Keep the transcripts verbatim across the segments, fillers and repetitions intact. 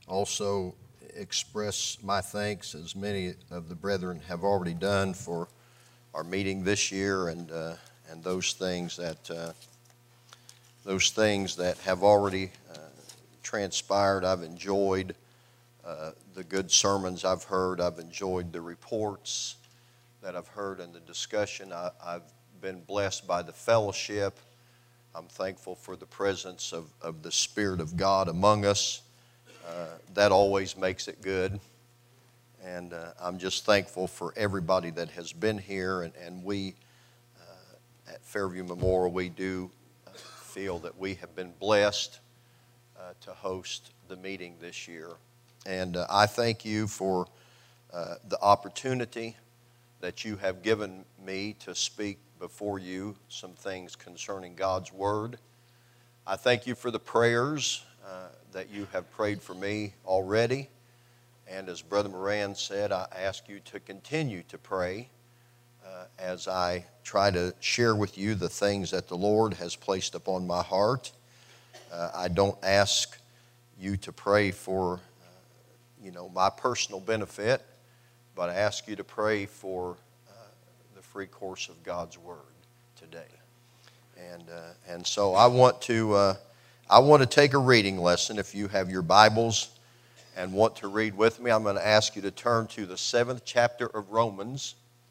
also express my thanks, as many of the brethren have already done, for our meeting this year and uh, and those things that uh, those things that have already uh, transpired. I've enjoyed uh, the good sermons I've heard. I've enjoyed the reports that I've heard and the discussion. I, I've been blessed by the fellowship. I'm thankful for the presence of, of the Spirit of God among us. Uh, that always makes it good. And uh, I'm just thankful for everybody that has been here. And, and we, uh, at Fairview Memorial, we do uh, feel that we have been blessed uh, to host the meeting this year. And uh, I thank you for uh, the opportunity that you have given me to speak before you some things concerning God's Word. I thank you for the prayers uh, that you have prayed for me already. And as Brother Moran said, I ask you to continue to pray uh, as I try to share with you the things that the Lord has placed upon my heart. Uh, I don't ask you to pray for, uh, you know, my personal benefit, but I ask you to pray for uh, the free course of God's Word today. And uh, and so I want to uh, I want to take a reading lesson. If you have your Bibles and want to read with me, I'm going to ask you to turn to the seventh chapter of Romans.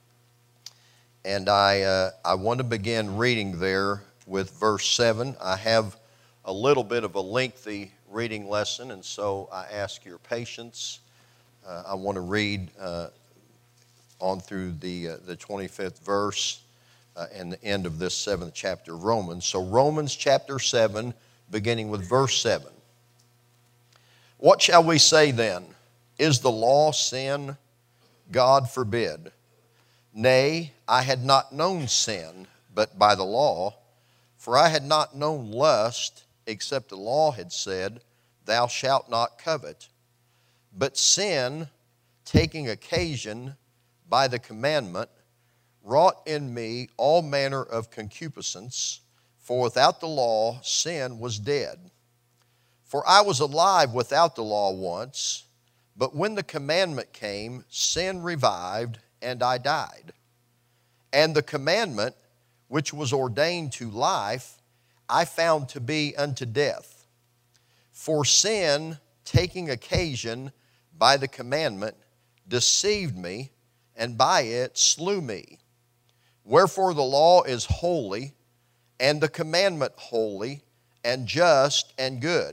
And I uh, I want to begin reading there with verse seven. I have a little bit of a lengthy reading lesson, and so I ask your patience. Uh, I want to read uh, on through the uh, the twenty-fifth verse uh, and the end of this seventh chapter of Romans. So Romans chapter seven, beginning with verse seven. What shall we say then? Is the law sin? God forbid. Nay, I had not known sin, but by the law, for I had not known lust, except the law had said, Thou shalt not covet. But sin, taking occasion by the commandment, wrought in me all manner of concupiscence, for without the law sin was dead. For I was alive without the law once, but when the commandment came, sin revived, and I died. And the commandment, which was ordained to life, I found to be unto death. For sin, taking occasion by the commandment, deceived me, and by it slew me. Wherefore the law is holy, and the commandment holy, and just, and good.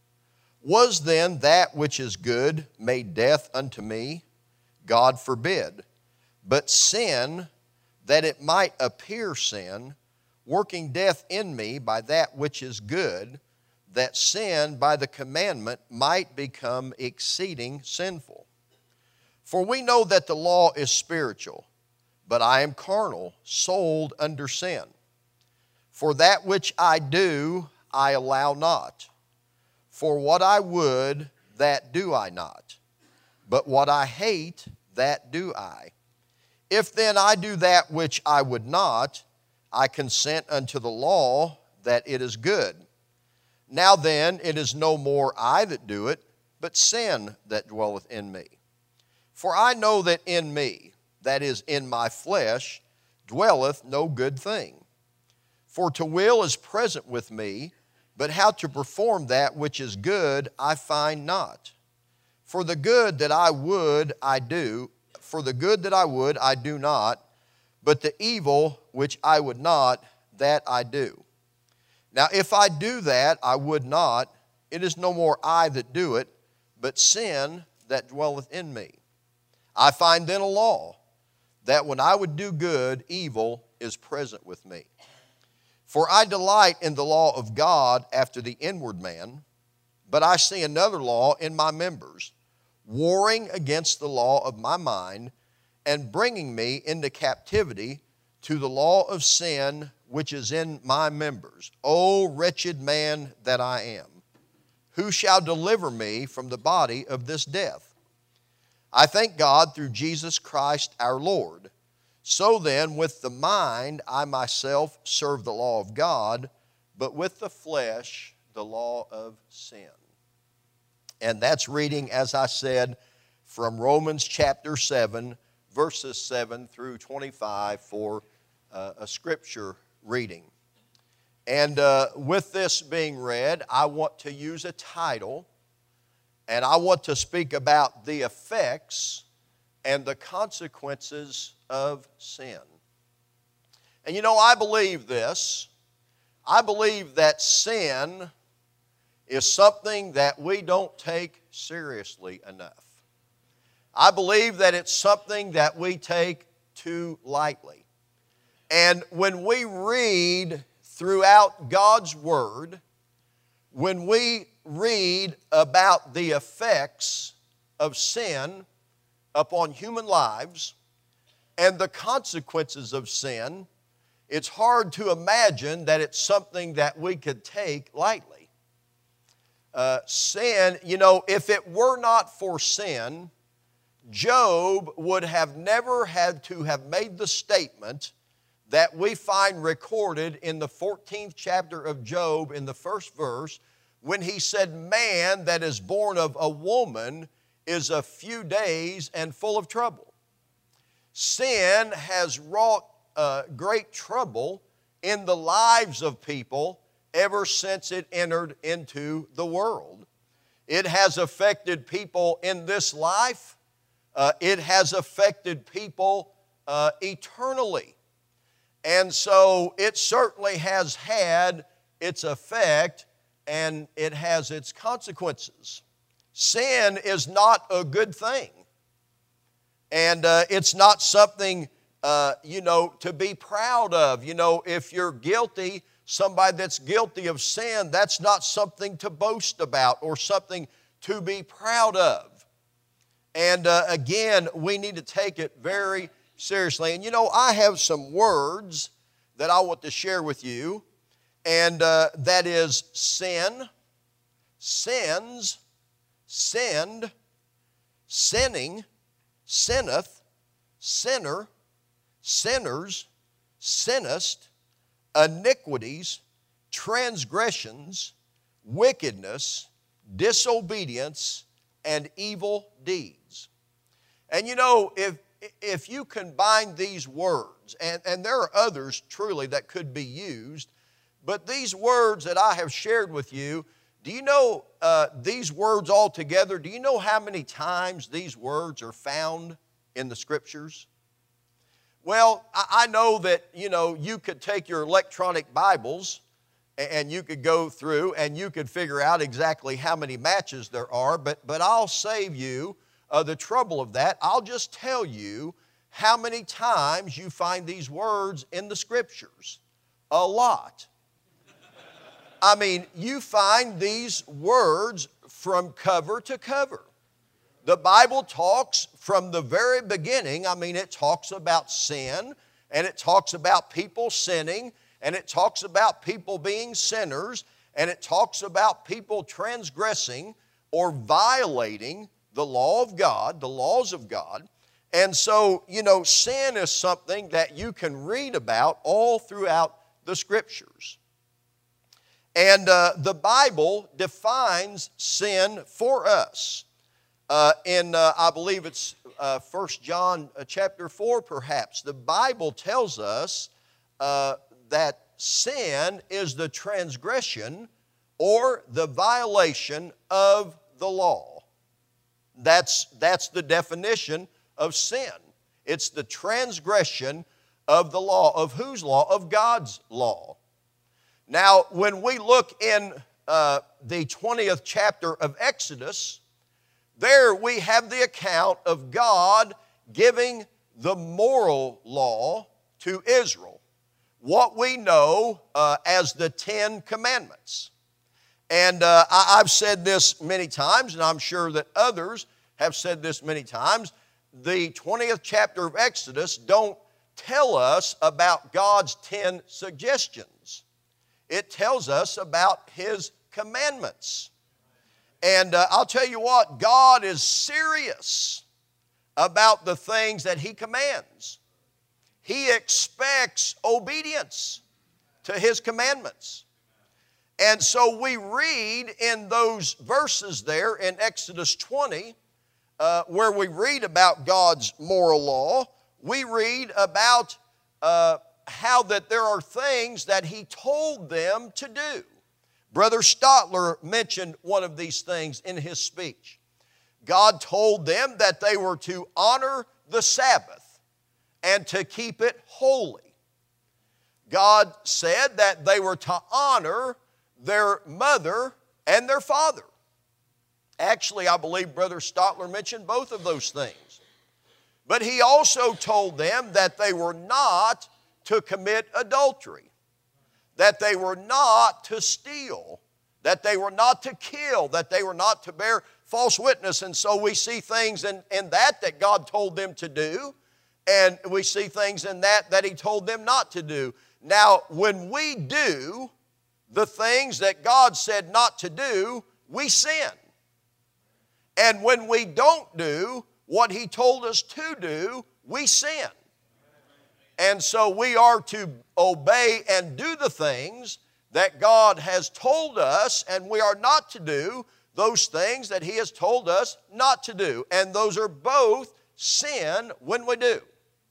Was then that which is good made death unto me? God forbid. But sin, that it might appear sin, working death in me by that which is good, that sin by the commandment might become exceeding sinful. For we know that the law is spiritual, but I am carnal, sold under sin. For that which I do, I allow not. For what I would, that do I not. But what I hate, that do I. If then I do that which I would not, I consent unto the law that it is good. Now then, it is no more I that do it, but sin that dwelleth in me. For I know that in me, that is, in my flesh, dwelleth no good thing. For to will is present with me, but how to perform that which is good I find not. For the good that I would I do, for the good that I would I do not, but the evil which I would not, that I do. Now if I do that I would not, it is no more I that do it, but sin that dwelleth in me. I find then a law, that when I would do good, evil is present with me. For I delight in the law of God after the inward man, but I see another law in my members, warring against the law of my mind, and bringing me into captivity to the law of sin which is in my members. O wretched man that I am, who shall deliver me from the body of this death? I thank God through Jesus Christ our Lord. So then, with the mind, I myself serve the law of God, but with the flesh, the law of sin. And that's reading, as I said, from Romans chapter seven, verses seven through twenty-five for uh, a scripture reading. And uh, with this being read, I want to use a title, and I want to speak about the effects and the consequences of sin. And you know, I believe this. I believe that sin is something that we don't take seriously enough. I believe that it's something that we take too lightly. And when we read throughout God's Word, when we read about the effects of sin upon human lives and the consequences of sin, it's hard to imagine that it's something that we could take lightly. Uh, sin, you know, if it were not for sin, Job would have never had to have made the statement that we find recorded in the fourteenth chapter of Job in the first verse, when he said, "Man that is born of a woman is a few days and full of trouble." Sin has wrought uh, great trouble in the lives of people ever since it entered into the world. It has affected people in this life. Uh, it has affected people uh, eternally. And so it certainly has had its effect, and it has its consequences. Sin is not a good thing. And uh, it's not something, uh, you know, to be proud of. You know, if you're guilty, somebody that's guilty of sin, that's not something to boast about or something to be proud of. And uh, again, we need to take it very seriously. And you know, I have some words that I want to share with you, and uh, that is sin, sins, sinned, sinning, sinneth, sinner, sinners, sinnest, iniquities, transgressions, wickedness, disobedience, and evil deeds. And you know, if if you combine these words, and, and there are others truly that could be used, but these words that I have shared with you, do you know uh, these words all together, do you know how many times these words are found in the Scriptures? Well, I, I know that, you know, you could take your electronic Bibles and you could go through and you could figure out exactly how many matches there are, but, but I'll save you uh, the trouble of that. I'll just tell you how many times you find these words in the Scriptures. A lot. I mean, you find these words from cover to cover. The Bible talks from the very beginning. I mean, it talks about sin, and it talks about people sinning, and it talks about people being sinners, and it talks about people transgressing or violating the law of God, the laws of God. And so, you know, sin is something that you can read about all throughout the Scriptures. And uh, the Bible defines sin for us. Uh, in, uh, I believe it's uh, First John uh, chapter four perhaps, the Bible tells us uh, that sin is the transgression or the violation of the law. That's, that's the definition of sin. It's the transgression of the law. Of whose law? Of God's law. Now, when we look in uh, the twentieth chapter of Exodus, there we have the account of God giving the moral law to Israel, what we know uh, as the Ten Commandments. And uh, I, I've said this many times, and I'm sure that others have said this many times. The twentieth chapter of Exodus don't tell us about God's ten suggestions. It tells us about His commandments. And uh, I'll tell you what, God is serious about the things that He commands. He expects obedience to His commandments. And so we read in those verses there in Exodus twenty, uh, where we read about God's moral law, we read about uh, how that there are things that He told them to do. Brother Stotler mentioned one of these things in his speech. God told them that they were to honor the Sabbath and to keep it holy. God said that they were to honor their mother and their father. Actually, I believe Brother Stotler mentioned both of those things. But he also told them that they were not to commit adultery, that they were not to steal, that they were not to kill, that they were not to bear false witness. And so we see things in, in that that God told them to do, and we see things in that that He told them not to do. Now, when we do the things that God said not to do, we sin. And when we don't do what He told us to do, we sin. And so we are to obey and do the things that God has told us, and we are not to do those things that He has told us not to do. And those are both sin when we do.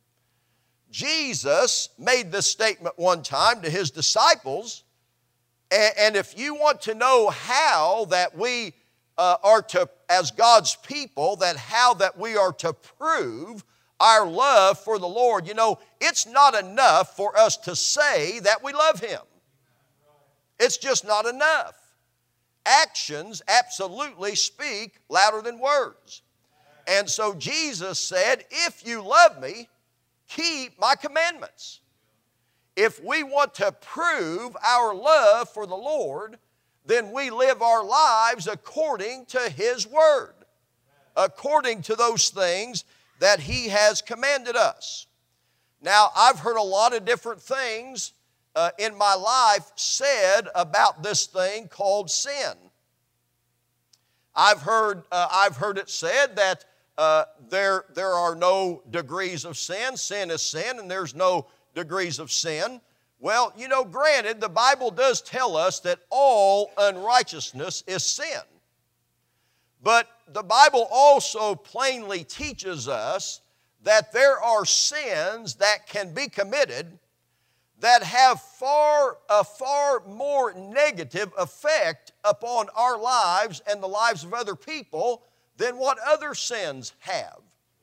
Jesus made this statement one time to His disciples, and if you want to know how that we uh, are to, as God's people, that how that we are to prove our love for the Lord, you know, it's not enough for us to say that we love Him. It's just not enough. Actions absolutely speak louder than words. And so Jesus said, if you love me, keep my commandments. If we want to prove our love for the Lord, then we live our lives according to His Word, according to those things that He has commanded us. Now, I've heard a lot of different things uh, in my life said about this thing called sin. I've heard, uh, I've heard it said that uh, there, there are no degrees of sin. Sin is sin, and there's no degrees of sin. Well, you know, granted, the Bible does tell us that all unrighteousness is sin. But the Bible also plainly teaches us that there are sins that can be committed that have far, a far more negative effect upon our lives and the lives of other people than what other sins have.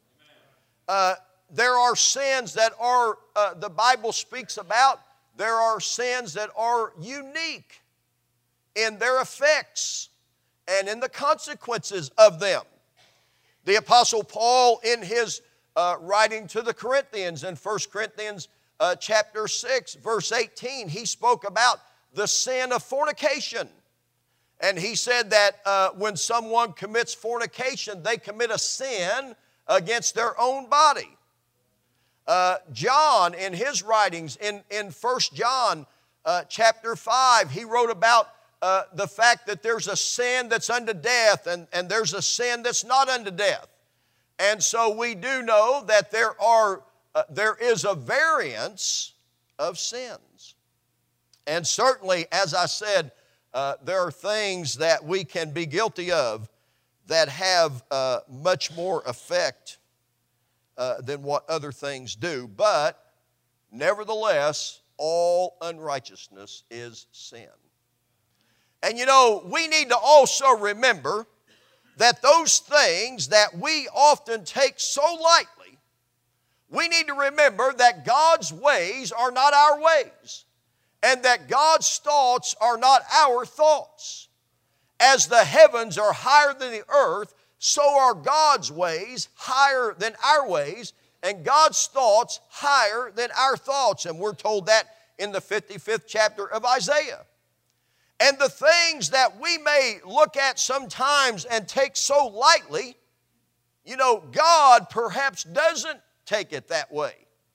Uh, there are sins that are, uh, the Bible speaks about, there are sins that are unique in their effects and in the consequences of them. The Apostle Paul, in his uh, writing to the Corinthians in First Corinthians uh, chapter six, verse eighteen, he spoke about the sin of fornication. And he said that uh, when someone commits fornication, they commit a sin against their own body. Uh, John, in his writings, in, in First John uh, chapter five, he wrote about uh, the fact that there's a sin that's unto death and, and there's a sin that's not unto death. And so we do know that there are uh, there is a variance of sins. And certainly, as I said, uh, there are things that we can be guilty of that have uh, much more effect Uh, than what other things do. But nevertheless, all unrighteousness is sin. And you know, we need to also remember that those things that we often take so lightly, we need to remember that God's ways are not our ways, and that God's thoughts are not our thoughts. As the heavens are higher than the earth, so are God's ways higher than our ways, and God's thoughts higher than our thoughts. And we're told that in the fifty-fifth chapter of Isaiah. And the things that we may look at sometimes and take so lightly, you know, God perhaps doesn't take it that way.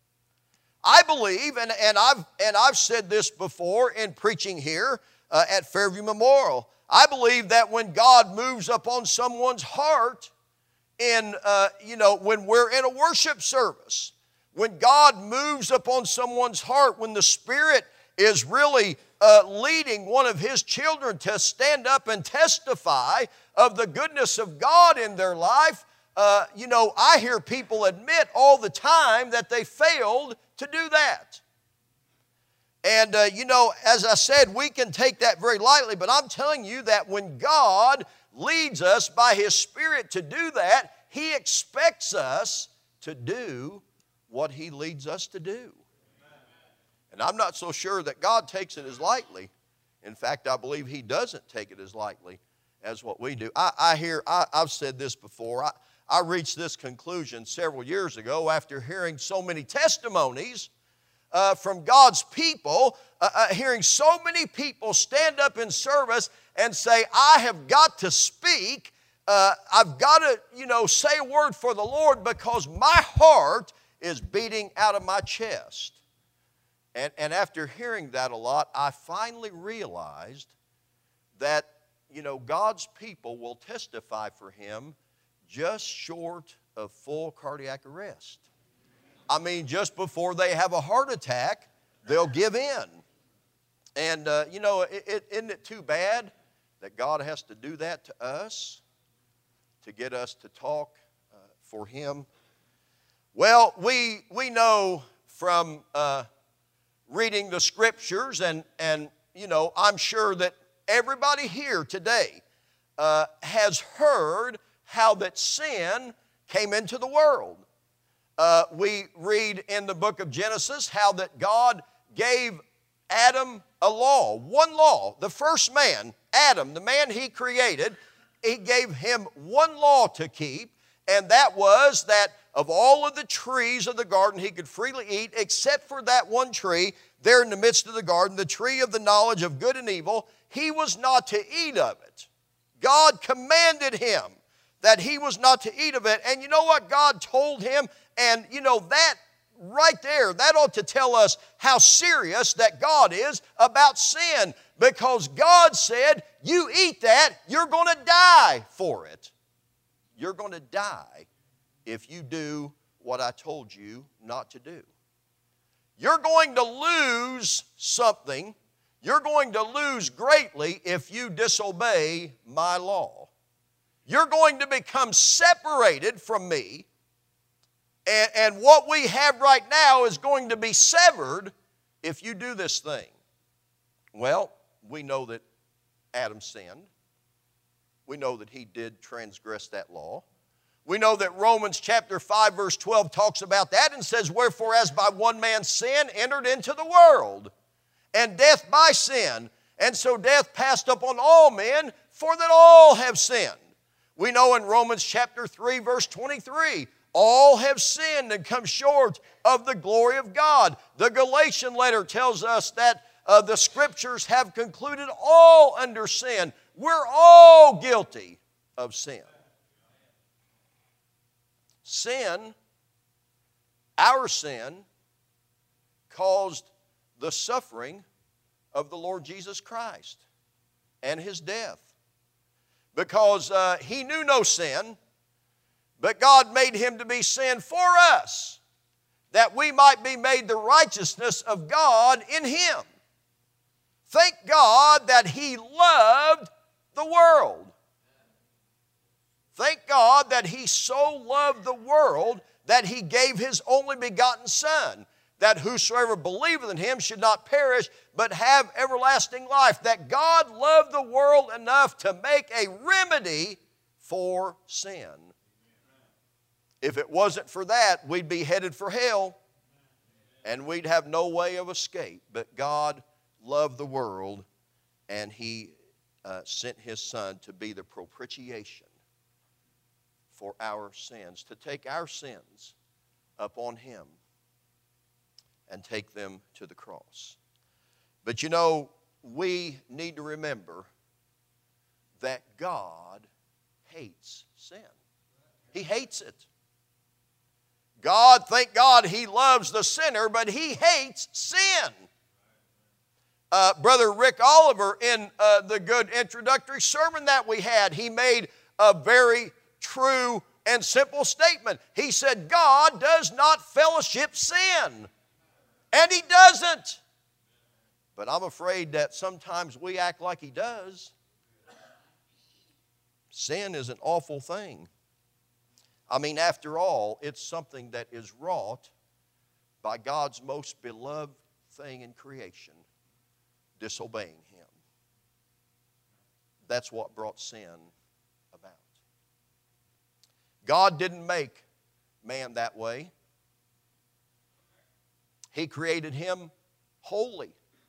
I believe, and, and, I've, and I've said this before in preaching here uh, at Fairview Memorial, I believe that when God moves upon someone's heart in, uh, you know, when we're in a worship service, when God moves upon someone's heart, when the Spirit is really uh, leading one of his children to stand up and testify of the goodness of God in their life, uh, you know, I hear people admit all the time that they failed to do that. And, uh, you know, as I said, we can take that very lightly, but I'm telling you that when God leads us by His Spirit to do that, He expects us to do what He leads us to do. And I'm not so sure that God takes it as lightly. In fact, I believe He doesn't take it as lightly as what we do. I, I hear, I, I've said this before, I, I reached this conclusion several years ago after hearing so many testimonies uh, from God's people, uh, uh, hearing so many people stand up in service and say, I have got to speak, uh, I've got to, you know, say a word for the Lord because my heart is beating out of my chest. And, and after hearing that a lot, I finally realized that, you know, God's people will testify for Him just short of full cardiac arrest. I mean, just before they have a heart attack, they'll give in. And, uh, you know, it, it, isn't it too bad that God has to do that to us to get us to talk uh, for Him? Well, we, we know from uh, reading the Scriptures, and, and, you know, I'm sure that everybody here today uh, has heard how that sin came into the world. Uh, we read in the book of Genesis how that God gave Adam a law, one law. The first man, Adam, the man He created, He gave him one law to keep, and that was that of all of the trees of the garden he could freely eat, except for that one tree there in the midst of the garden, the tree of the knowledge of good and evil. He was not to eat of it. God commanded him that he was not to eat of it. And you know what God told him? And you know, that right there, that ought to tell us how serious that God is about sin. Because God said, you eat that, you're going to die for it. You're going to die if you do what I told you not to do. You're going to lose something. You're going to lose greatly if you disobey my law. You're going to become separated from me. And, and what we have right now is going to be severed if you do this thing. Well, we know that Adam sinned. We know that he did transgress that law. We know that Romans chapter five verse twelve talks about that and says, wherefore as by one man's sin entered into the world, and death by sin, and so death passed upon all men, for that all have sinned. We know in Romans chapter three verse twenty-three, all have sinned and come short of the glory of God. The Galatian letter tells us that uh, the Scriptures have concluded all under sin. We're all guilty of sin. Sin, our sin, caused the suffering of the Lord Jesus Christ and His death. Because uh, He knew no sin, but God made Him to be sin for us, that we might be made the righteousness of God in Him. Thank God that He loved the world. Thank God that He so loved the world that He gave His only begotten Son, that whosoever believeth in Him should not perish, but have everlasting life. That God loved the world enough to make a remedy for sin. If it wasn't for that, we'd be headed for hell, and we'd have no way of escape. But God loved the world, and He uh, sent His Son to be the propitiation for our sins, to take our sins upon Him and take them to the cross. But you know, we need to remember that God hates sin. He hates it. God, thank God, He loves the sinner, but He hates sin. Uh, Brother Rick Oliver, in uh, the good introductory sermon that we had, he made a very true and simple statement. He said, God does not fellowship sin. And He doesn't. But I'm afraid that sometimes we act like He does. Sin is an awful thing. I mean, after all, it's something that is wrought by God's most beloved thing in creation, disobeying Him. That's what brought sin about. God didn't make man that way. He created him holy.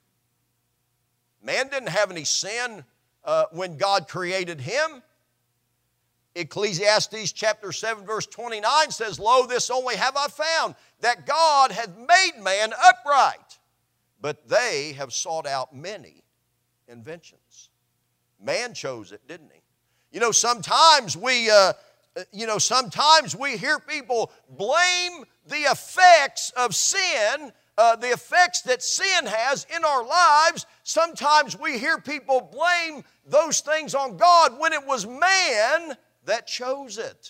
Man didn't have any sin uh, when God created him. Ecclesiastes chapter seven verse twenty-nine says, Lo, this only have I found, that God hath made man upright, but they have sought out many inventions. Man chose it, didn't he? You know, sometimes we, uh, you know, sometimes we hear people blame the effects of sin, uh, the effects that sin has in our lives. Sometimes we hear people blame those things on God when it was man that chose it.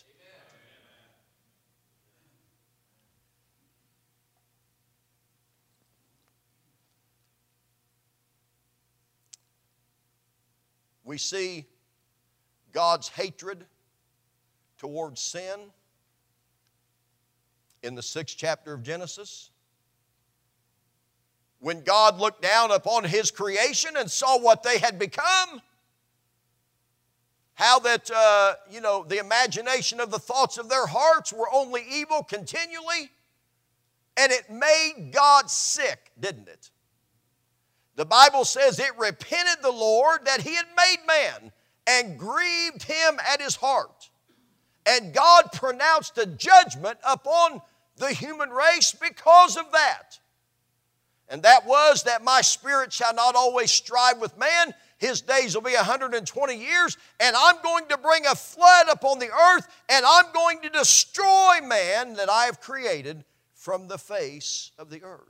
We see God's hatred towards sin in the sixth chapter of Genesis. When God looked down upon His creation and saw what they had become, how that, uh, you know, the imagination of the thoughts of their hearts were only evil continually, and it made God sick, didn't it? The Bible says it repented the Lord that He had made man and grieved Him at His heart. And God pronounced a judgment upon the human race because of that. And that was that my spirit shall not always strive with man. His days will be one hundred twenty years, and I'm going to bring a flood upon the earth, and I'm going to destroy man that I have created from the face of the earth.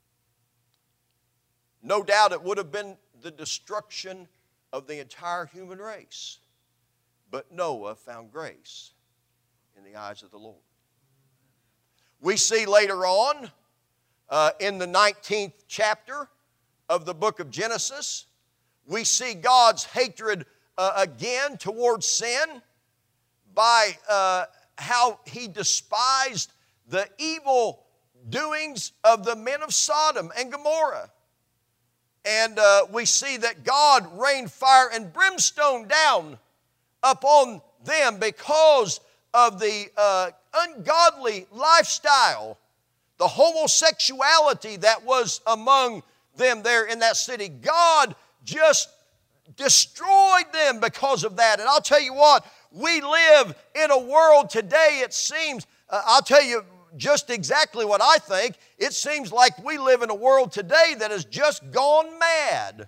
No doubt it would have been the destruction of the entire human race. But Noah found grace in the eyes of the Lord. We see later on uh, in the nineteenth chapter of the book of Genesis, we see God's hatred uh, again towards sin by uh, how He despised the evil doings of the men of Sodom and Gomorrah. And uh, we see that God rained fire and brimstone down upon them because of the uh, ungodly lifestyle, the homosexuality that was among them there in that city. God just destroyed them because of that. And I'll tell you what, we live in a world today, it seems, uh, I'll tell you just exactly what I think. It seems like we live in a world today that has just gone mad.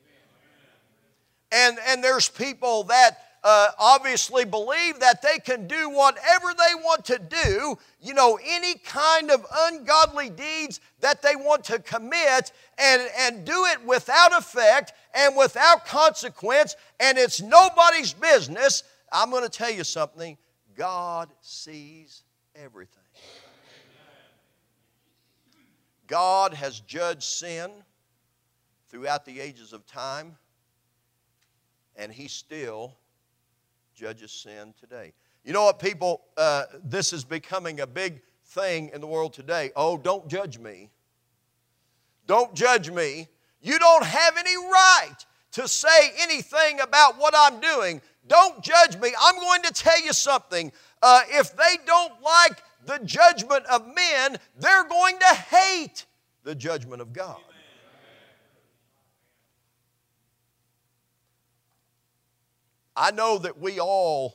And, and there's people that uh, obviously believe that they can do whatever they want to do, you know, any kind of ungodly deeds that they want to commit, and, and do it without effect and without consequence, and it's nobody's business. I'm going to tell you something. God sees everything. God has judged sin throughout the ages of time, and He still judges sin today. You know what, people? Uh, this is becoming a big thing in the world today. Oh, don't judge me. Don't judge me. You don't have any right to say anything about what I'm doing. Don't judge me. I'm going to tell you something. Uh, if they don't like the judgment of men, they're going to hate the judgment of God. I know that we all,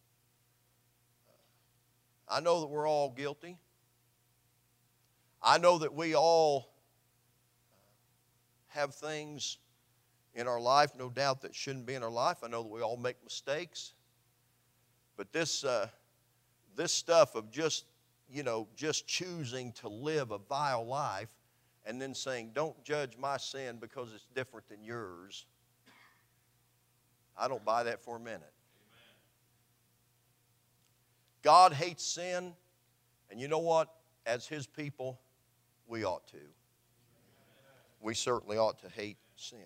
I know that we're all guilty. I know that we all have things in our life, no doubt, that shouldn't be in our life. I know that we all make mistakes. But this, uh, this stuff of just, you know, just choosing to live a vile life and then saying, don't judge my sin because it's different than yours, I don't buy that for a minute. God hates sin, and you know what? As His people, we ought to. we certainly ought to hate sin.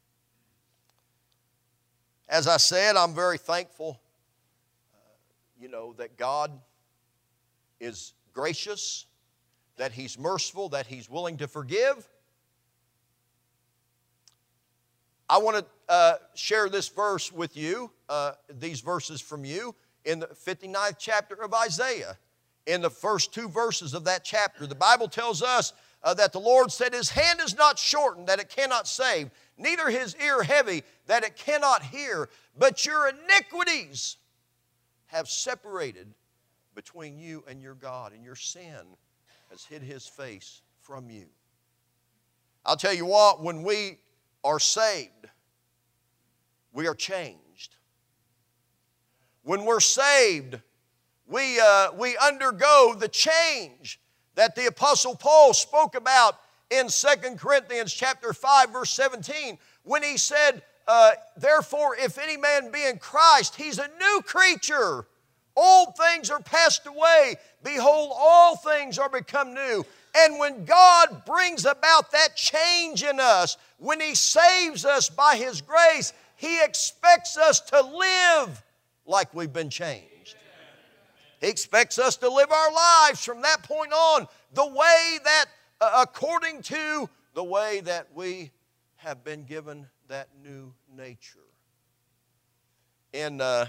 As I said, I'm very thankful, uh, you know, that God is gracious, that He's merciful, that He's willing to forgive. I want to uh, share this verse with you, uh, these verses from you, in the fifty-ninth chapter of Isaiah. In the first two verses of that chapter, the Bible tells us uh, that the Lord said, His hand is not shortened, that it cannot save, neither His ear heavy, that it cannot hear, but your iniquities have separated between you and your God, and your sin has hid His face from you. I'll tell you what, when we are saved, we are changed. When we're saved, we, uh, we undergo the change that the Apostle Paul spoke about in Second Corinthians chapter five, verse seventeen, when he said, uh, therefore, if any man be in Christ, he's a new creature. Old things are passed away. Behold, all things are become new. And when God brings about that change in us, when He saves us by His grace, He expects us to live like we've been changed. He expects us to live our lives from that point on the way that, uh, according to the way that we have been given that new nature. In, uh,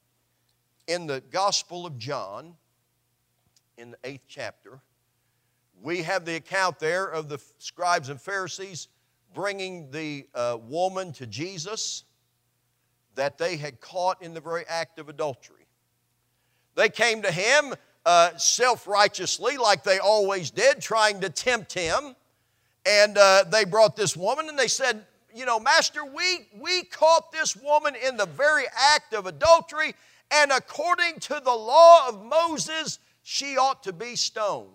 in the Gospel of John, in the eighth chapter, we have the account there of the scribes and Pharisees bringing the uh, woman to Jesus that they had caught in the very act of adultery. They came to Him uh, self-righteously, like they always did, trying to tempt Him. And uh, they brought this woman and they said, you know, Master, we, we caught this woman in the very act of adultery, and according to the law of Moses, she ought to be stoned.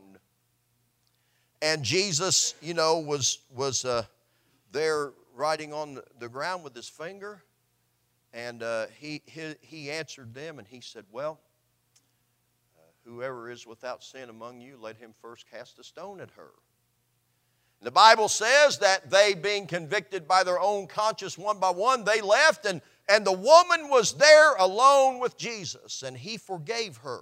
And Jesus, you know, was, was uh, there writing on the, the ground with His finger. And uh, he, he, he answered them and He said, well, uh, whoever is without sin among you, let him first cast a stone at her. And the Bible says that they, being convicted by their own conscience one by one, they left, and, and the woman was there alone with Jesus, and He forgave her.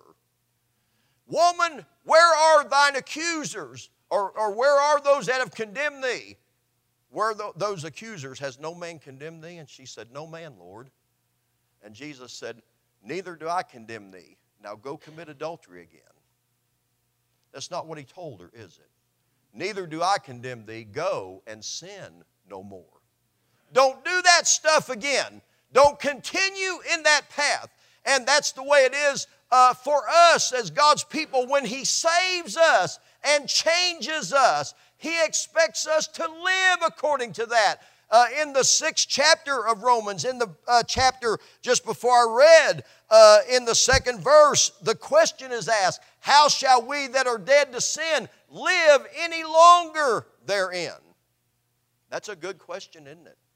Woman, where are thine accusers? Or, or where are those that have condemned thee? Where the, those accusers, has no man condemned thee? And she said, no man, Lord. And Jesus said, neither do I condemn thee. Now go commit adultery again. That's not what He told her, is it? Neither do I condemn thee. Go and sin no more. Don't do that stuff again. Don't continue in that path. And that's the way it is uh, for us as God's people. When He saves us and changes us, He expects us to live according to that. Uh, in the sixth chapter of Romans, in the uh, chapter just before I read, uh, in the second verse, the question is asked, how shall we that are dead to sin live any longer therein? That's a good question, isn't it?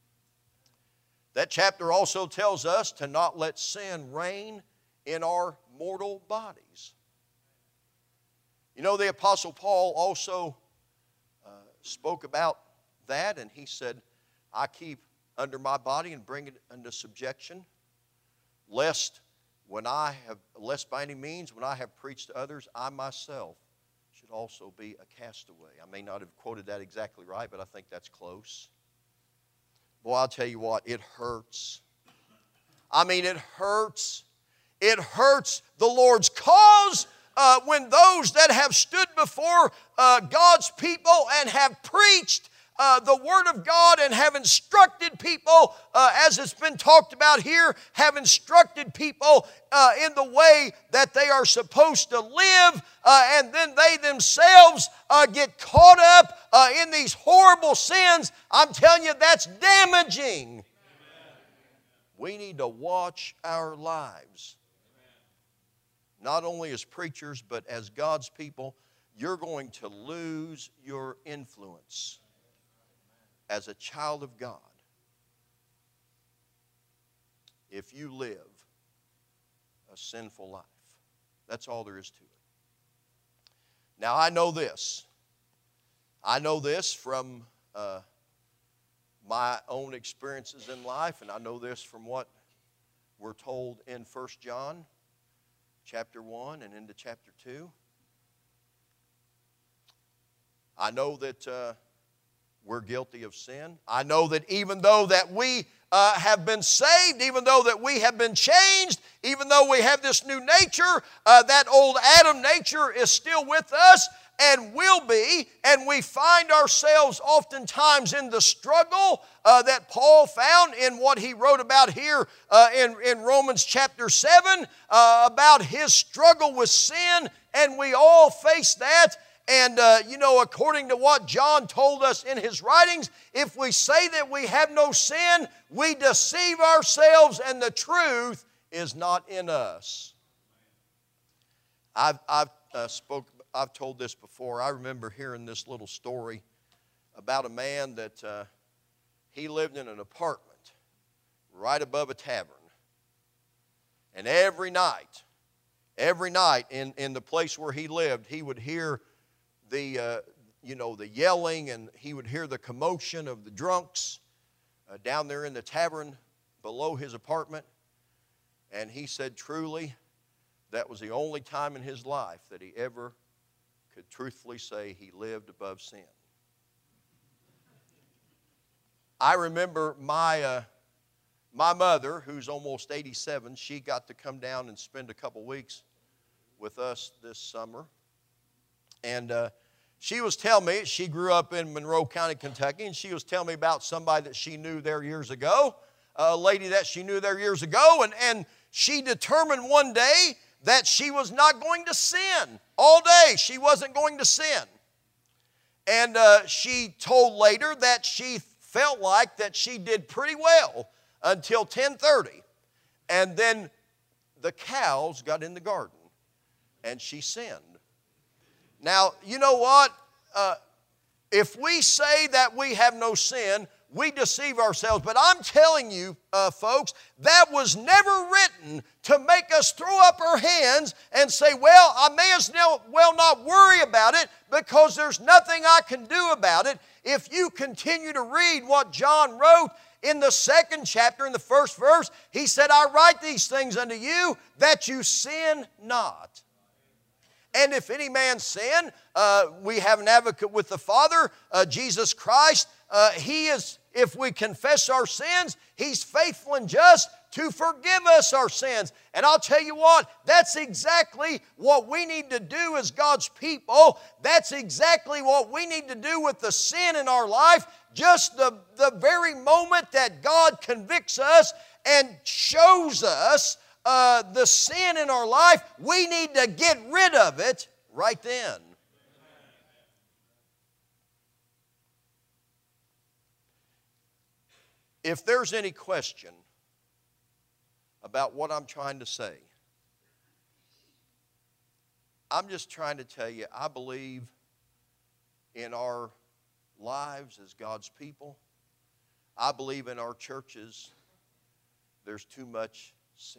That chapter also tells us to not let sin reign in our mortal bodies. You know, the Apostle Paul also uh, spoke about that, and he said, I keep under my body and bring it under subjection, lest when I have, lest by any means, when I have preached to others, I myself should also be a castaway. I may not have quoted that exactly right, but I think that's close. Boy, I'll tell you what, it hurts. I mean, it hurts. It hurts the Lord's cause uh, when those that have stood before uh, God's people and have preached Uh, the Word of God and have instructed people, uh, as it's been talked about here, have instructed people uh, in the way that they are supposed to live, uh, and then they themselves uh, get caught up uh, in these horrible sins. I'm telling you, that's damaging. Amen. We need to watch our lives. Amen. Not only as preachers, but as God's people. You're going to lose your influence as a child of God if you live a sinful life. That's all there is to it. Now, I know this. I know this from uh, my own experiences in life, and I know this from what we're told in First John chapter one and into chapter two. I know that uh, we're guilty of sin. I know that even though that we uh, have been saved, even though that we have been changed, even though we have this new nature, uh, that old Adam nature is still with us and will be, and we find ourselves oftentimes in the struggle uh, that Paul found in what he wrote about here uh, in, in Romans chapter seven, uh, about his struggle with sin, and we all face that. And, uh, you know, according to what John told us in his writings, if we say that we have no sin, we deceive ourselves and the truth is not in us. I've, I've uh, spoke, I've told this before. I remember hearing this little story about a man that uh, he lived in an apartment right above a tavern. And every night, every night in, in the place where he lived, he would hear the, uh, you know, the yelling, and he would hear the commotion of the drunks uh, down there in the tavern below his apartment. And he said truly that was the only time in his life that he ever could truthfully say he lived above sin. I remember my, uh, my mother, who's almost eighty-seven, she got to come down and spend a couple weeks with us this summer. And uh, she was telling me, she grew up in Monroe County, Kentucky, and she was telling me about somebody that she knew there years ago, a lady that she knew there years ago, and, and she determined one day that she was not going to sin. All day, she wasn't going to sin. And uh, she told later that she felt like that she did pretty well until ten thirty. And then the cows got in the garden, and she sinned. Now, you know what? Uh, if we say that we have no sin, we deceive ourselves. But I'm telling you, uh, folks, that was never written to make us throw up our hands and say, well, I may as well not worry about it because there's nothing I can do about it. If you continue to read what John wrote in the second chapter, in the first verse, he said, I write these things unto you that you sin not. And if any man sin, uh, we have an advocate with the Father, uh, Jesus Christ. Uh, he is, if we confess our sins, He's faithful and just to forgive us our sins. And I'll tell you what, that's exactly what we need to do as God's people. That's exactly what we need to do with the sin in our life. Just the, the very moment that God convicts us and shows us Uh, the sin in our life, we need to get rid of it right then. If there's any question about what I'm trying to say, I'm just trying to tell you, I believe in our lives as God's people, I believe in our churches, there's too much sin.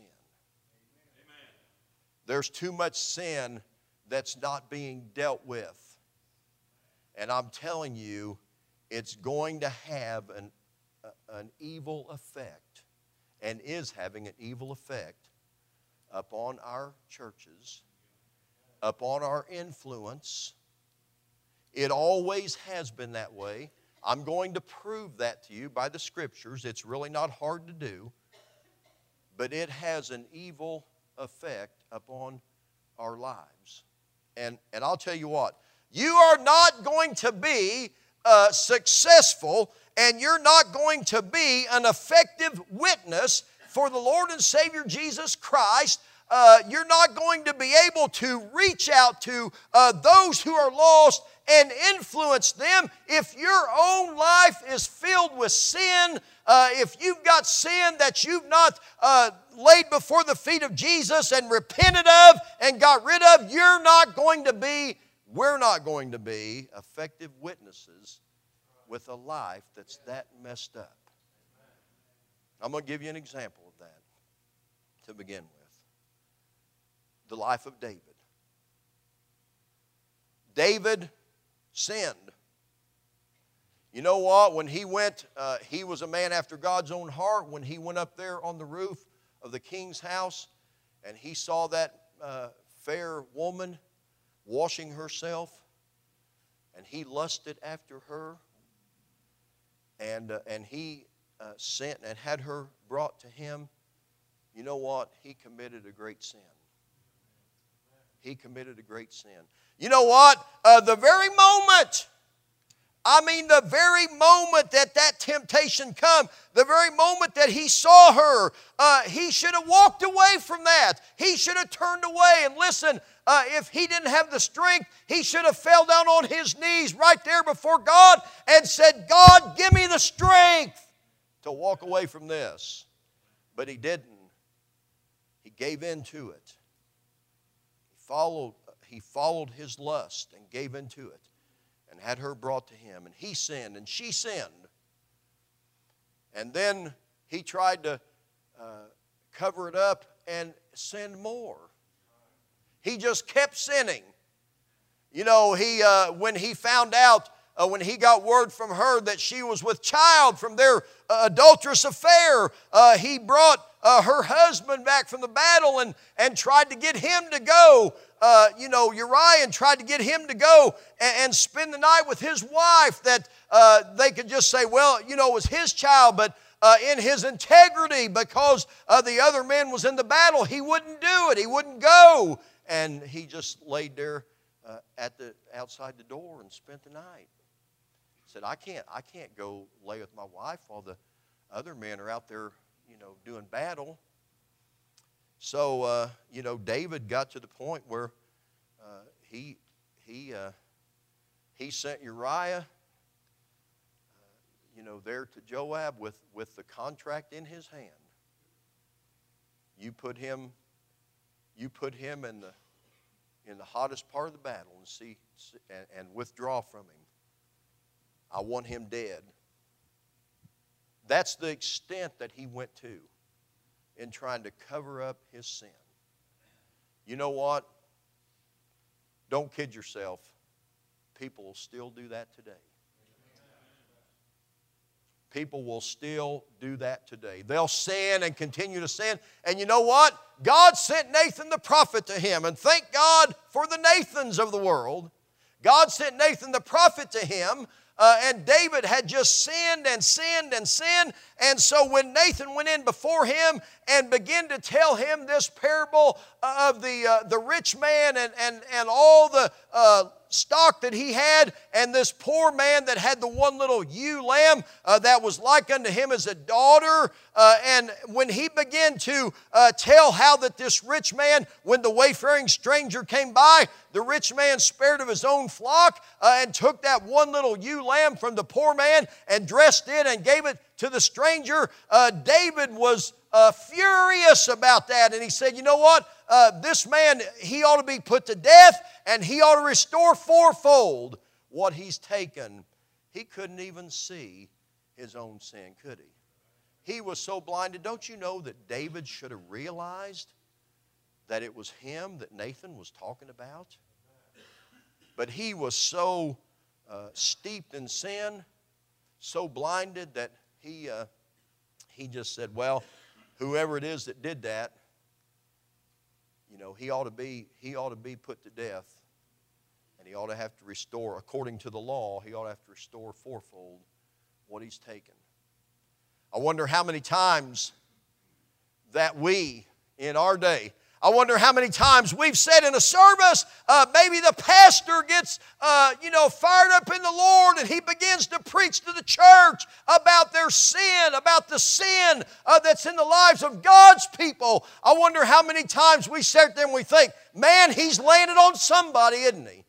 There's too much sin that's not being dealt with. And I'm telling you, it's going to have an, uh, an evil effect, and is having an evil effect upon our churches, upon our influence. It always has been that way. I'm going to prove that to you by the Scriptures. It's really not hard to do. But it has an evil effect upon our lives. And, and I'll tell you what, you are not going to be uh, successful, and you're not going to be an effective witness for the Lord and Savior Jesus Christ. Uh, you're not going to be able to reach out to uh, those who are lost and influence them if your own life is filled with sin. Uh, if you've got sin that you've not uh, laid before the feet of Jesus and repented of and got rid of, you're not going to be, we're not going to be effective witnesses with a life that's that messed up. I'm going to give you an example of that to begin with. The life of David. David sinned. You know what? When he went, uh, he was a man after God's own heart. When he went up there on the roof of the king's house and he saw that uh, fair woman washing herself, and he lusted after her, and, uh, and he uh, sent and had her brought to him, you know what? He committed a great sin. He committed a great sin. You know what? Uh, the very moment, I mean the very moment that that temptation come, the very moment that he saw her, uh, he should have walked away from that. He should have turned away. And listen, uh, if he didn't have the strength, he should have fell down on his knees right there before God and said, God, give me the strength to walk away from this. But he didn't. He gave in to it. He followed, he followed his lust and gave in to it and had her brought to him. And he sinned and she sinned. And then he tried to uh, cover it up and sin more. He just kept sinning. You know, he uh, when he found out, uh, when he got word from her that she was with child from their uh, adulterous affair, uh, he brought uh, her husband back from the battle and, and tried to get him to go. Uh, you know, Uriah, and tried to get him to go and, and spend the night with his wife, that uh, they could just say, well, you know, it was his child, but uh, in his integrity, because uh, the other men was in the battle, he wouldn't do it. He wouldn't go. And he just laid there uh, at the outside the door and spent the night. He said, I can't, I can't go lay with my wife while the other men are out there, you know, doing battle. So, uh, you know, David got to the point where uh, he, he, uh, he sent Uriah, uh, you know, there to Joab with, with the contract in his hand. You put him, you put him in the, in the hottest part of the battle and see, and, and withdraw from him. I want him dead. That's the extent that he went to in trying to cover up his sin. You know what? Don't kid yourself. People will still do that today. People will still do that today. They'll sin and continue to sin. And you know what? God sent Nathan the prophet to him. And thank God for the Nathans of the world. God sent Nathan the prophet to him. Uh, and David had just sinned and sinned and sinned. And so when Nathan went in before him and began to tell him this parable of the, uh, the rich man and, and, and all the uh, stock that he had, and this poor man that had the one little ewe lamb uh, that was like unto him as a daughter. Uh, and when he began to uh, tell how that this rich man, when the wayfaring stranger came by, the rich man spared of his own flock uh, and took that one little ewe lamb from the poor man and dressed it and gave it to the stranger. Uh, David was uh, furious about that, and he said, you know what? Uh, this man, he ought to be put to death, and he ought to restore fourfold what he's taken. He couldn't even see his own sin, could he? He was so blinded. Don't you know that David should have realized that it was him that Nathan was talking about? But he was so uh, steeped in sin, so blinded that he, uh, he just said, well, whoever it is that did that, you know, he ought to be, he ought to be put to death. And he ought to have to restore, according to the law, he ought to have to restore fourfold what he's taken. I wonder how many times that we, in our day, I wonder how many times we've said in a service, uh, maybe the pastor gets, uh, you know, fired up in the Lord and he begins to preach to the church about their sin, about the sin uh, that's in the lives of God's people. I wonder how many times we sit there and we think, man, he's laying it on somebody, isn't he?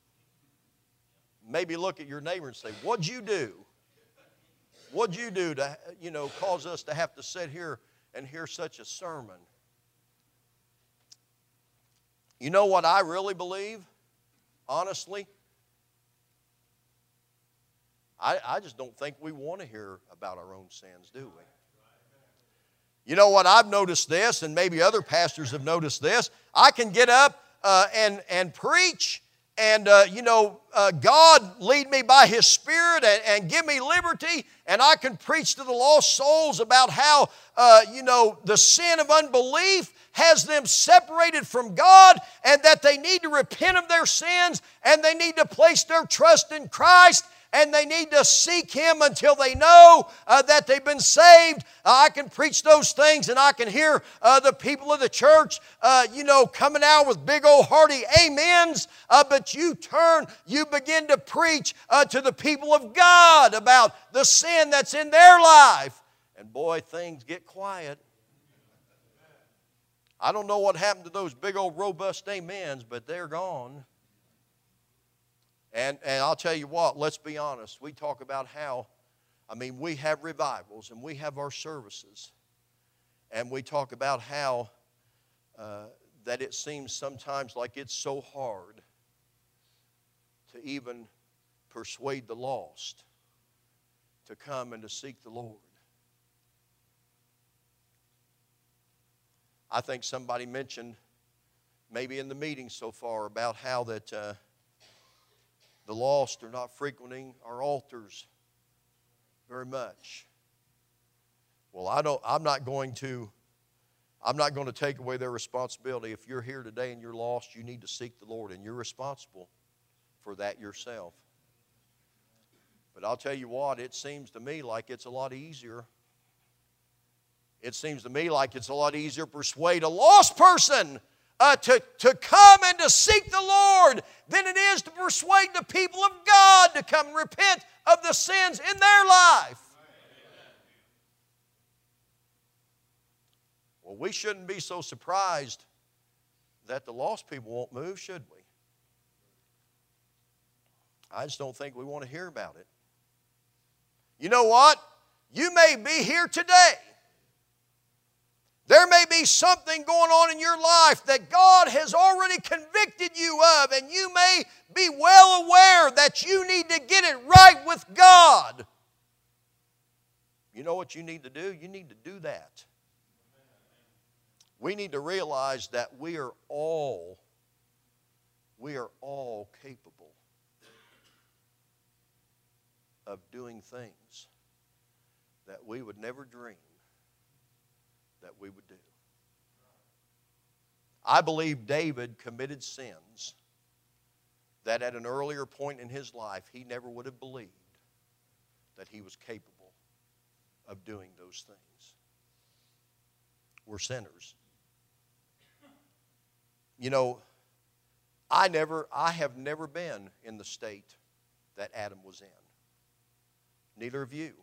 Maybe look at your neighbor and say, what'd you do? What'd you do to, you know, cause us to have to sit here and hear such a sermon? You know what I really believe? Honestly, I, I just don't think we want to hear about our own sins, do we? You know what? I've noticed this, and maybe other pastors have noticed this. I can get up uh, and, and preach, and uh, you know, uh, God lead me by His Spirit and, and give me liberty, and I can preach to the lost souls about how, uh, you know, the sin of unbelief has them separated from God, and that they need to repent of their sins, and they need to place their trust in Christ, and they need to seek Him until they know uh, that they've been saved. Uh, I can preach those things, and I can hear uh, the people of the church, uh, you know, coming out with big old hearty amens. Uh, but you turn, you begin to preach uh, to the people of God about the sin that's in their life. And boy, things get quiet. I don't know what happened to those big old robust amens, but they're gone. And, and I'll tell you what, let's be honest. We talk about how, I mean, we have revivals and we have our services. And we talk about how uh, that it seems sometimes like it's so hard to even persuade the lost to come and to seek the Lord. I think somebody mentioned, maybe in the meeting so far, about how that uh, the lost are not frequenting our altars very much. Well, I don't, I'm not going to, I'm not going to take away their responsibility. If you're here today and you're lost, you need to seek the Lord, and you're responsible for that yourself. But I'll tell you what, it seems to me like it's a lot easier. It seems to me like it's a lot easier to persuade a lost person Uh, to, to come and to seek the Lord than it is to persuade the people of God to come and repent of the sins in their life. Well, we shouldn't be so surprised that the lost people won't move, should we? I just don't think we want to hear about it. You know what? You may be here today. There may be something going on in your life that God has already convicted you of, and you may be well aware that you need to get it right with God. You know what you need to do? You need to do that. We need to realize that we are all, we are all capable of doing things that we would never dream that we would do. I believe David committed sins that at an earlier point in his life he never would have believed that he was capable of doing those things. We're sinners. You know, I never, I have never been in the state that Adam was in. Neither of you.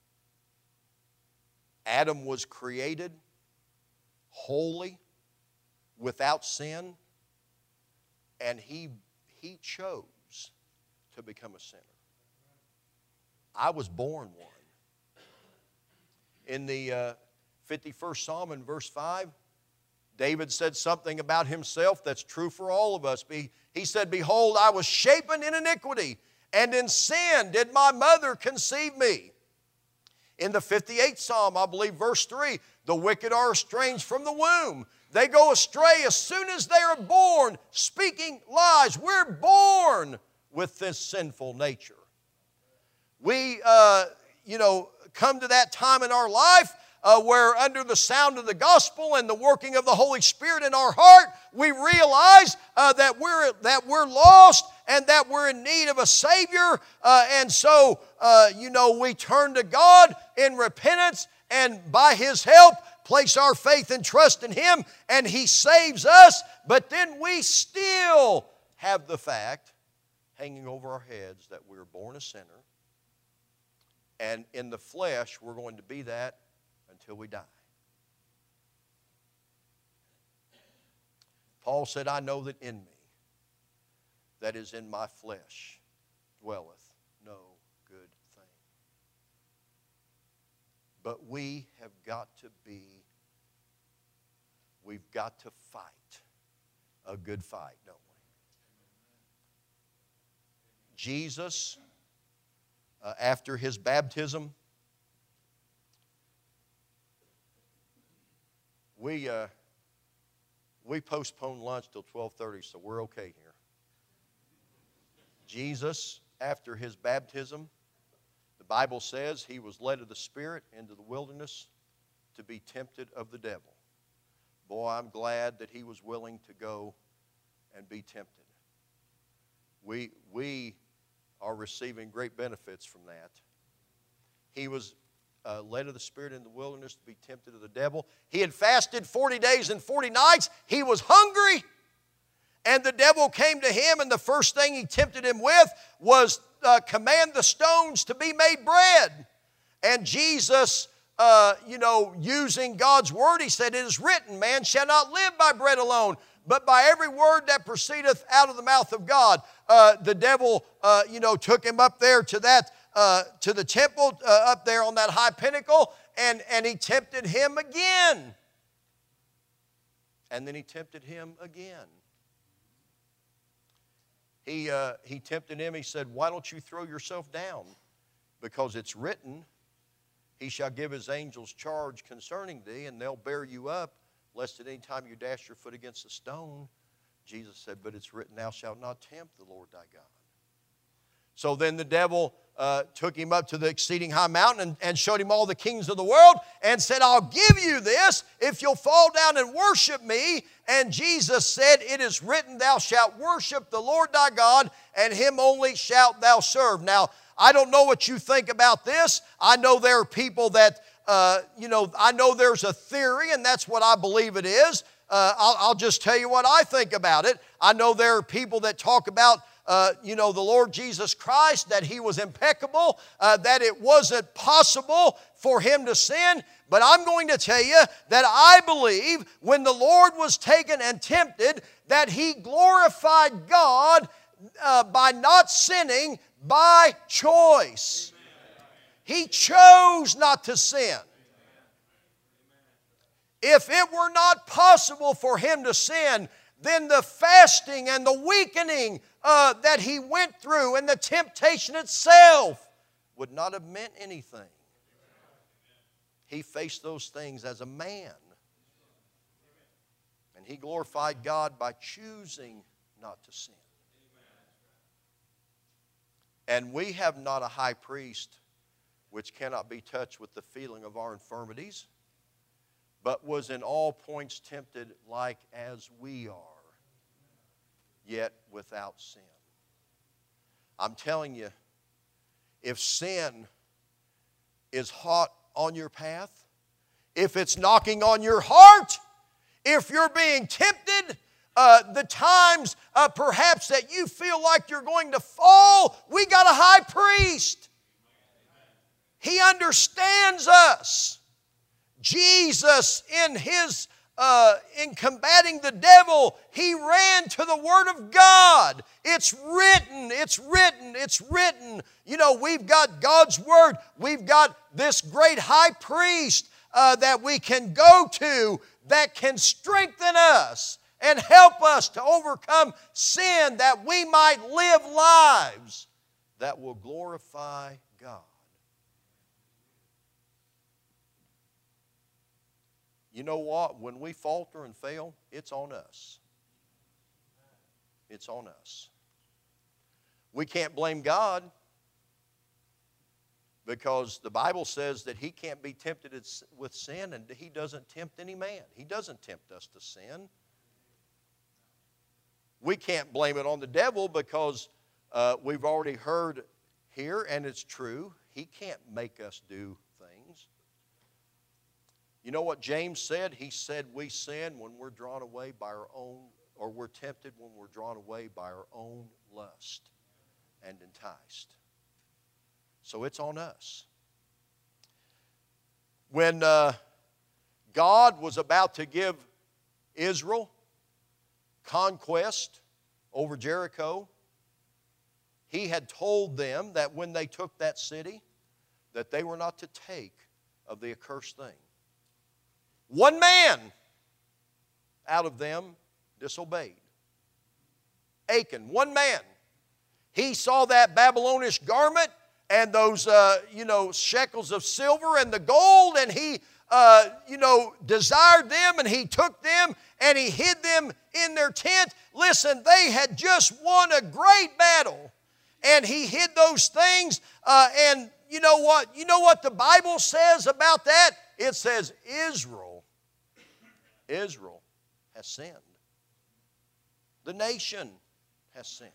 Adam was created holy, without sin, and he, he chose to become a sinner. I was born one. In the uh, fifty-first Psalm in verse five, David said something about himself that's true for all of us. He said, "Behold, I was shapen in iniquity, and in sin did my mother conceive me." In the fifty-eighth Psalm, I believe verse three, "The wicked are estranged from the womb. They go astray as soon as they are born, speaking lies." We're born with this sinful nature. We, uh, you know, come to that time in our life uh, where under the sound of the gospel and the working of the Holy Spirit in our heart, we realize uh, that we're that we're lost and that we're in need of a Savior. Uh, and so, uh, you know, we turn to God in repentance, and by His help, place our faith and trust in Him, and He saves us. But then we still have the fact hanging over our heads that we're born a sinner, and in the flesh we're going to be that until we die. Paul said, "I know that in me, that is in my flesh, dwelleth no good thing." But we have got to be, we've got to fight a good fight, don't we? Jesus, uh, after His baptism, we, uh, we postponed lunch till twelve thirty, so we're okay here. Jesus, after his baptism, the Bible says he was led of the Spirit into the wilderness to be tempted of the devil. Boy, I'm glad that he was willing to go and be tempted. We, we are receiving great benefits from that. He was uh, led of the Spirit in the wilderness to be tempted of the devil. He had fasted forty days and forty nights. He was hungry. And the devil came to him, and the first thing he tempted him with was uh, command the stones to be made bread. And Jesus, uh, you know, using God's word, he said, it is written, man shall not live by bread alone, but by every word that proceedeth out of the mouth of God. Uh, the devil, uh, you know, took him up there to that, uh, to the temple, uh, up there on that high pinnacle, and, and he tempted him again. And then he tempted him again. He, uh, he tempted him. He said, why don't you throw yourself down? Because it's written, he shall give his angels charge concerning thee, and they'll bear you up, lest at any time you dash your foot against a stone. Jesus said, but it's written, thou shalt not tempt the Lord thy God. So then the devil uh, took him up to the exceeding high mountain and, and showed him all the kings of the world and said, I'll give you this if you'll fall down and worship me. And Jesus said, it is written, thou shalt worship the Lord thy God, and him only shalt thou serve. Now, I don't know what you think about this. I know there are people that, uh, you know, I know there's a theory, and that's what I believe it is. Uh, I'll, I'll just tell you what I think about it. I know there are people that talk about Uh, you know, the Lord Jesus Christ, that he was impeccable, uh, that it wasn't possible for him to sin. But I'm going to tell you that I believe when the Lord was taken and tempted, that he glorified God uh, by not sinning by choice. He chose not to sin. If it were not possible for him to sin, then the fasting and the weakening uh, that he went through and the temptation itself would not have meant anything. He faced those things as a man. And he glorified God by choosing not to sin. And we have not a high priest which cannot be touched with the feeling of our infirmities, but was in all points tempted like as we are, yet without sin. I'm telling you, if sin is hot on your path, if it's knocking on your heart, if you're being tempted, uh, the times uh, perhaps that you feel like you're going to fall, we got a high priest. He understands us. Jesus, in his Uh, in combating the devil, he ran to the Word of God. It's written, it's written, it's written. You know, we've got God's Word. We've got this great high priest uh, that we can go to that can strengthen us and help us to overcome sin, that we might live lives that will glorify God. You know what? When we falter and fail, it's on us. It's on us. We can't blame God because the Bible says that he can't be tempted with sin, and he doesn't tempt any man. He doesn't tempt us to sin. We can't blame it on the devil because uh, we've already heard here, and it's true, he can't make us do things. You know what James said? He said we sin when we're drawn away by our own, or we're tempted when we're drawn away by our own lust and enticed. So it's on us. When uh, God was about to give Israel conquest over Jericho, he had told them that when they took that city, that they were not to take of the accursed thing. One man out of them disobeyed. Achan, one man. He saw that Babylonish garment and those, uh, you know, shekels of silver and the gold, and he, uh, you know, desired them, and he took them, and he hid them in their tent. Listen, they had just won a great battle. and he hid those things. Uh, and you know what? You know what the Bible says about that? It says Israel, Israel has sinned. The nation has sinned.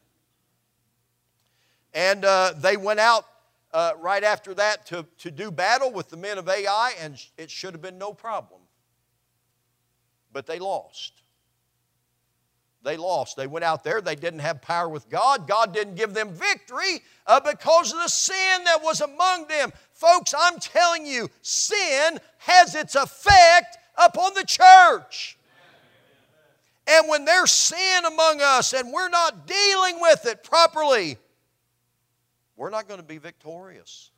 And uh, they went out uh, right after that to, to do battle with the men of Ai, and it should have been no problem. But they lost. They lost. They went out there. They didn't have power with God. God didn't give them victory uh, because of the sin that was among them. Folks, I'm telling you, sin has its effect upon the church. And when there's sin among us and we're not dealing with it properly, we're not going to be victorious.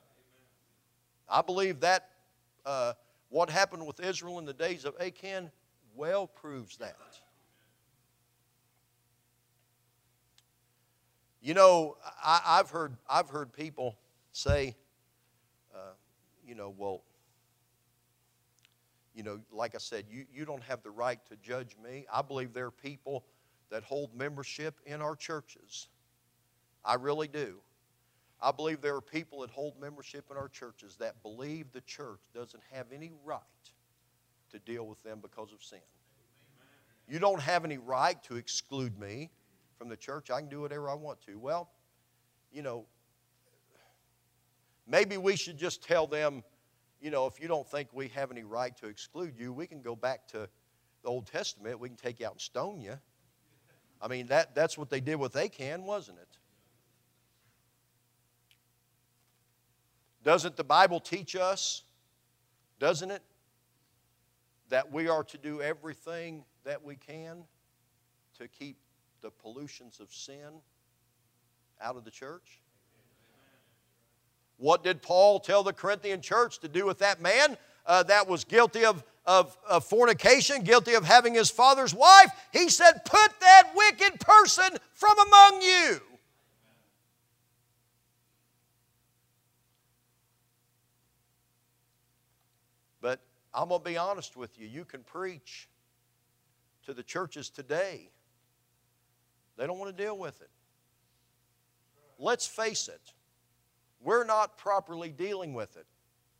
I believe that uh, what happened with Israel in the days of Achan well proves that. You know, I, I've heard I've heard people say, uh, you know, well, you know, like I said, you, you don't have the right to judge me. I believe there are people that hold membership in our churches. I really do. I believe there are people that hold membership in our churches that believe the church doesn't have any right to deal with them because of sin. You don't have any right to exclude me from the church. I can do whatever I want to. Well, you know, maybe we should just tell them, you know, if you don't think we have any right to exclude you, we can go back to the Old Testament. We can take you out and stone you. I mean, that, that's what they did with Achan, wasn't it? Doesn't the Bible teach us, doesn't it, that we are to do everything that we can to keep the pollutions of sin out of the church? What did Paul tell the Corinthian church to do with that man uh, that was guilty of, of, of fornication, guilty of having his father's wife? He said, put that wicked person from among you. But I'm going to be honest with you. You can preach to the churches today. They don't want to deal with it. Let's face it. We're not properly dealing with it.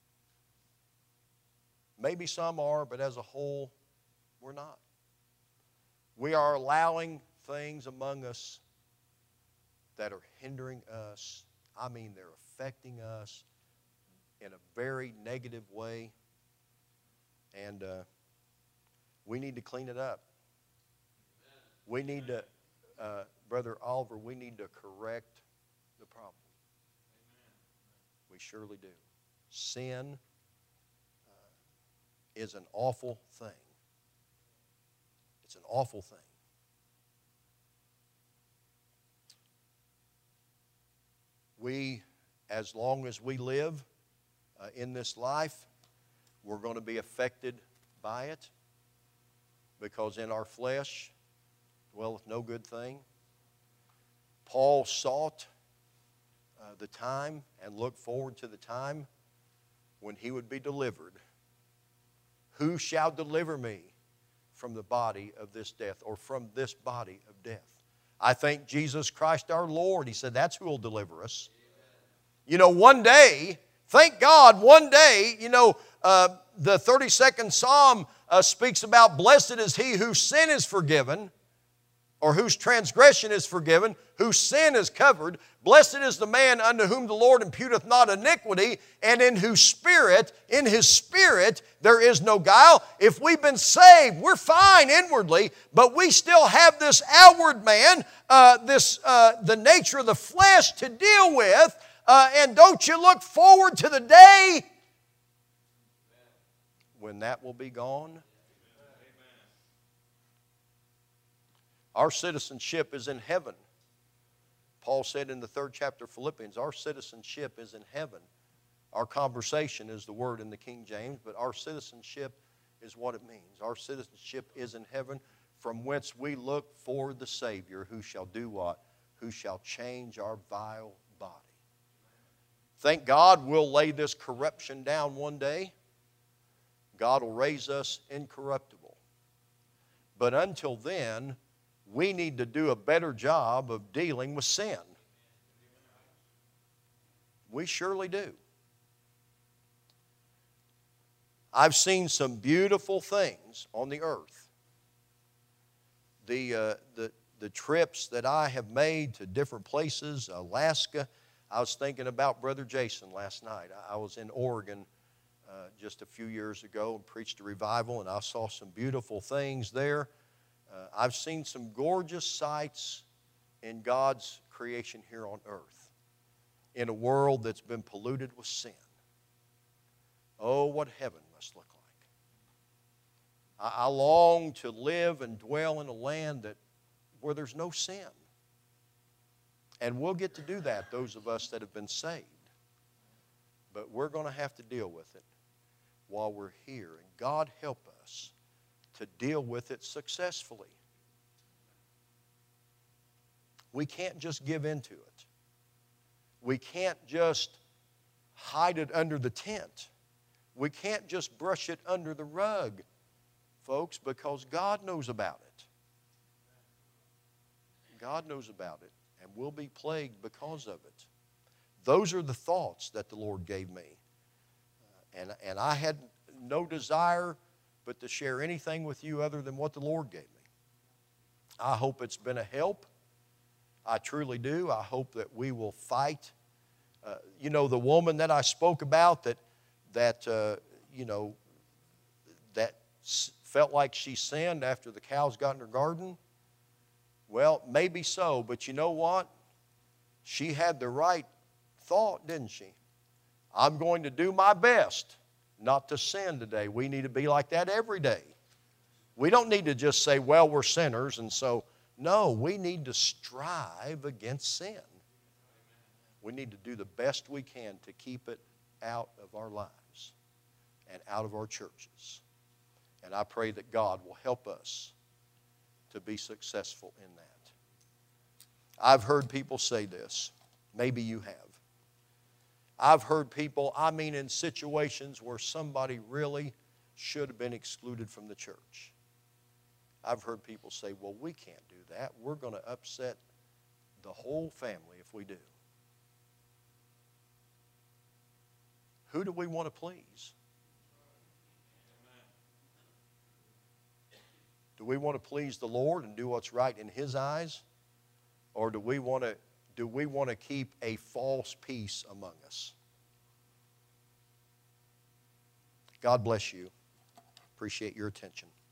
Maybe some are, but as a whole, we're not. We are allowing things among us that are hindering us. I mean, they're affecting us in a very negative way. And uh, we need to clean it up. We need to, uh, Brother Oliver, we need to correct the problem. We surely do. Sin uh, is an awful thing. It's an awful thing. We, as long as we live uh, in this life, we're going to be affected by it, because in our flesh dwelleth no good thing. Paul sought uh, the time and looked forward to the time when he would be delivered. Who shall deliver me from the body of this death, or from this body of death? I thank Jesus Christ our Lord. He said that's who will deliver us. You know, one day, thank God, one day, you know, uh, the thirty-second Psalm uh, speaks about blessed is he whose sin is forgiven, or whose transgression is forgiven, whose sin is covered. Blessed is the man unto whom the Lord imputeth not iniquity, and in whose spirit, in his spirit, there is no guile. If we've been saved, we're fine inwardly, but we still have this outward man, uh, this uh, the nature of the flesh to deal with. Uh, and don't you look forward to the day when that will be gone? Our citizenship is in heaven. Paul said in the third chapter of Philippians, our citizenship is in heaven. Our conversation is the word in the King James, but our citizenship is what it means. Our citizenship is in heaven, from whence we look for the Savior, who shall do what? Who shall change our vile body. Thank God we'll lay this corruption down one day. God will raise us incorruptible. But until then, we need to do a better job of dealing with sin. We surely do. I've seen some beautiful things on the earth. The, uh, the, the trips that I have made to different places, Alaska. I was thinking about Brother Jason last night. I was in Oregon uh, just a few years ago and preached a revival, and I saw some beautiful things there. Uh, I've seen some gorgeous sights in God's creation here on earth, in a world that's been polluted with sin. Oh, what heaven must look like. I, I long to live and dwell in a land that where there's no sin. And we'll get to do that, those of us that have been saved. But we're going to have to deal with it while we're here. And God help us to deal with it successfully. We can't just give into it. We can't just hide it under the tent. We can't just brush it under the rug, folks, because God knows about it. God knows about it, and we'll be plagued because of it. Those are the thoughts that the Lord gave me. Uh, and, and I had no desire but to share anything with you other than what the Lord gave me. I hope it's been a help. I truly do. I hope that we will fight. Uh, you know, the woman that I spoke about that, that uh, you know, that felt like she sinned after the cows got in her garden. Well, maybe so, but you know what? She had the right thought, didn't she? I'm going to do my best not to sin today. We need to be like that every day. We don't need to just say, well, we're sinners, and so, no, we need to strive against sin. We need to do the best we can to keep it out of our lives and out of our churches. And I pray that God will help us to be successful in that. I've heard people say this. Maybe you have. I've heard people, I mean in situations where somebody really should have been excluded from the church. I've heard people say, well, we can't do that. We're going to upset the whole family if we do. Who do we want to please? Do we want to please the Lord and do what's right in His eyes? Or do we want to do we want to keep a false peace among us? God bless you. Appreciate your attention.